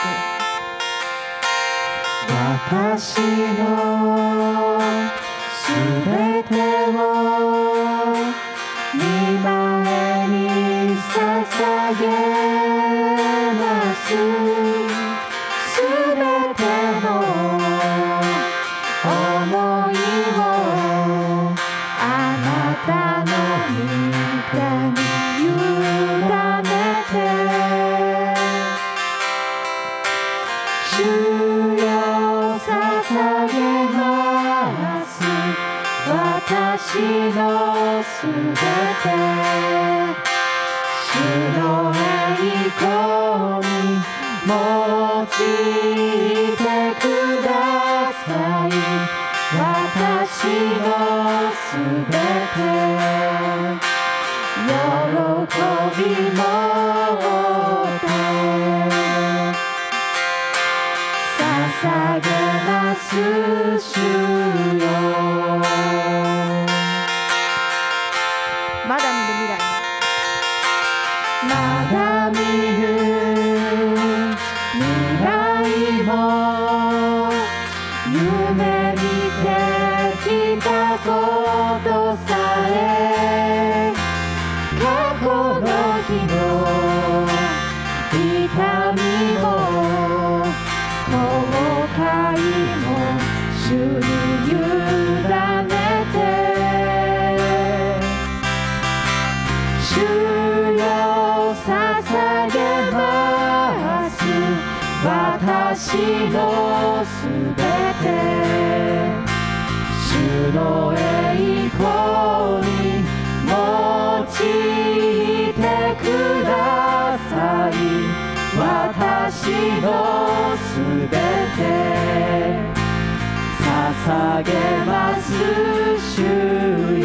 私のすべてを御前に捧げます。すべての想いをあなたの御手に委ねて、主よ捧げます。私のすべて、主の栄光に用いてください。私のすべて、喜びもって捧げます主よ。 まだ見る未来、 まだ見る未来も夢見てきたことさえ、過去の日の痛みも後悔も主に委ねて、主よ捧げます。私のすべて、主の栄光に用いてください。私のすべて捧げます主よ。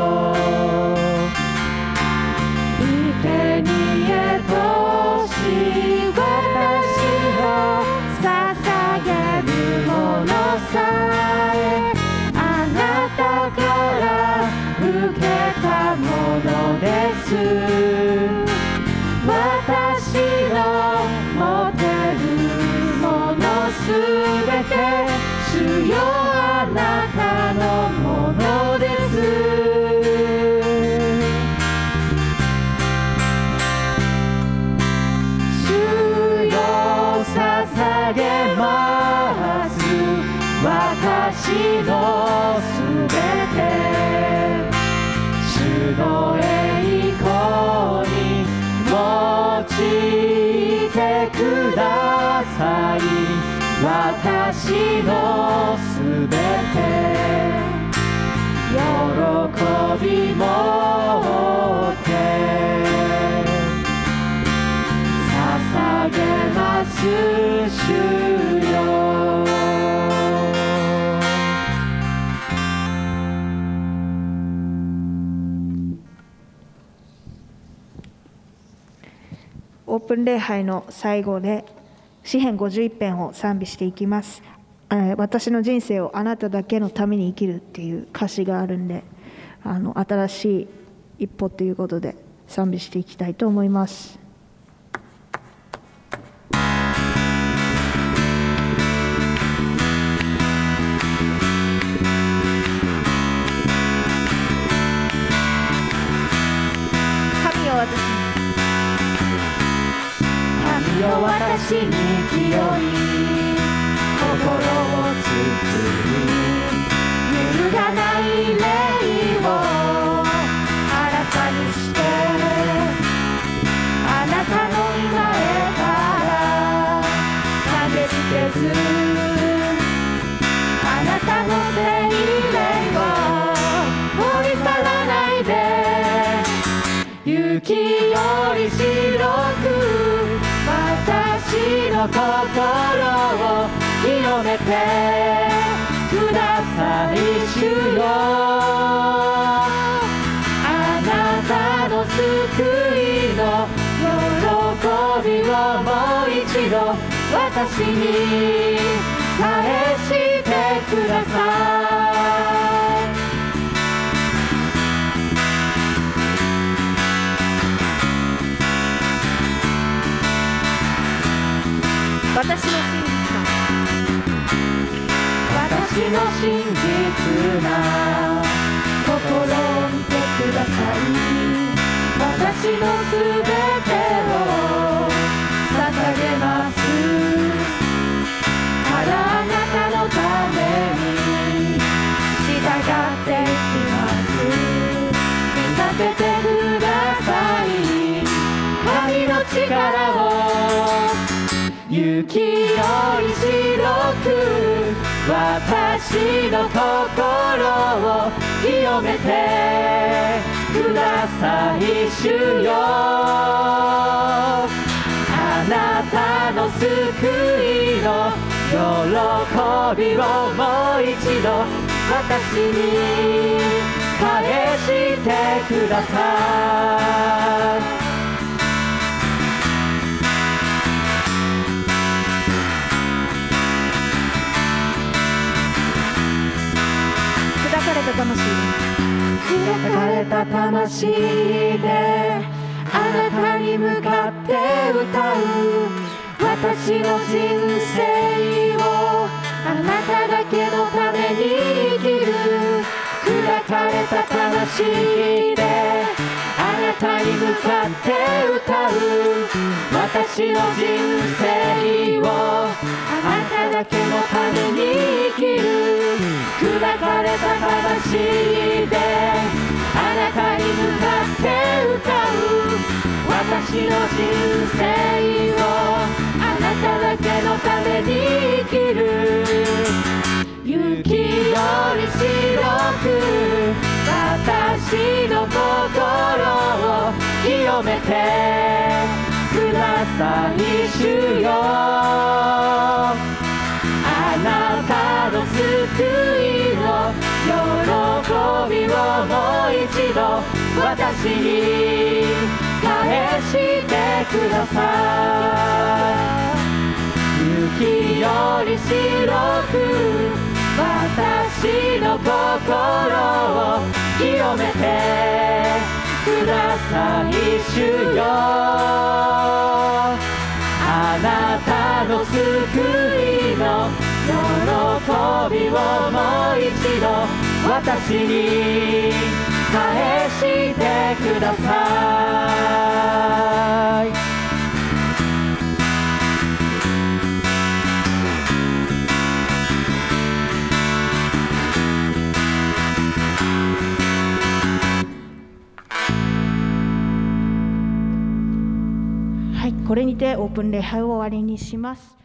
生贄とし私を捧げるものさえ、あなたから受けたものです。私の持てるものすべて、主よあなたのものです。主よ捧げます、私のすべて。主の栄光に用いてください。私のすべて喜び持って捧げます主よ。 オープン礼拝の最後で詩編ごじゅういち編を賛美していきます。私の人生をあなただけのために生きるっていう歌詞があるんで、あの新しい一歩ということで賛美していきたいと思います。神よ私に神よ私に清い心を作り、揺るがない霊を新たにして、あなたの御前から投げ捨てず、あなたの聖霊を掘り去らないで、雪より白く私の心を清めてください主よ。あなたの救いの喜びをもう一度私に返してください。私の真実な私の真実な心を見てください。私のすべてを捧げます。ただあなたのために従っていきます。見させてください神の力を。雪より白く私の心を清めてください主よ。あなたの救いの喜びをもう一度私に返してください。砕かれた魂砕かれた魂であなたに向かって歌う。私の人生をあなただけのために生きる。砕かれた魂であなたに向かって歌う。私の人生をあなただけのために生きる。砕かれた魂であなたに向かって歌う。私の人生をあなただけのために生きる。雪より白く私の心を清めてください主よ。あなたの救いの喜びをもう一度私に返してください。雪より白く私の心を清めてください主よ。あなたの救いの喜びをもう一度私に返してください。 はい、これにてオープン礼拝を終わりにします。